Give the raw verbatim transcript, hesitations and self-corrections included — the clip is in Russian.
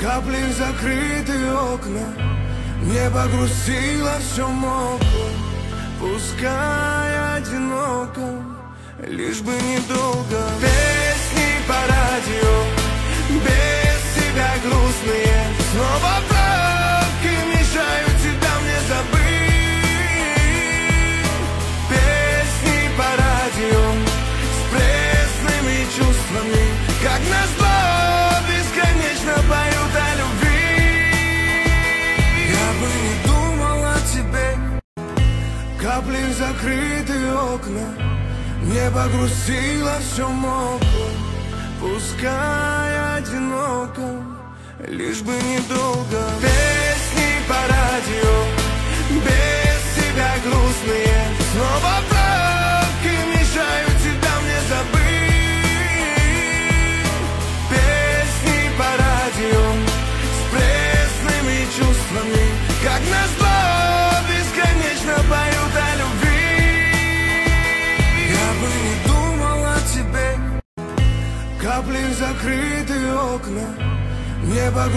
Капли в закрытые окна, небо грустило, все мокло. Пускай одиноко, лишь бы недолго. Песни по радио, без тебя грустные. Снова пробки мешают тебя мне забыть. Песни по радио с пресными чувствами, как назло, бесконечно поют о любви. Я бы не думал о тебе. Капли в закрытые окна, небо грустило, все мокло. Пускай одиноко, лишь бы недолго. Песни по радио, без тебя грустные. Снова пробки мешают тебя мне забыть. Песни по радио с пресными чувствами, как назло, бесконечно поют о любви. Я бы не думал о тебе. Капли в закрытые окна, небо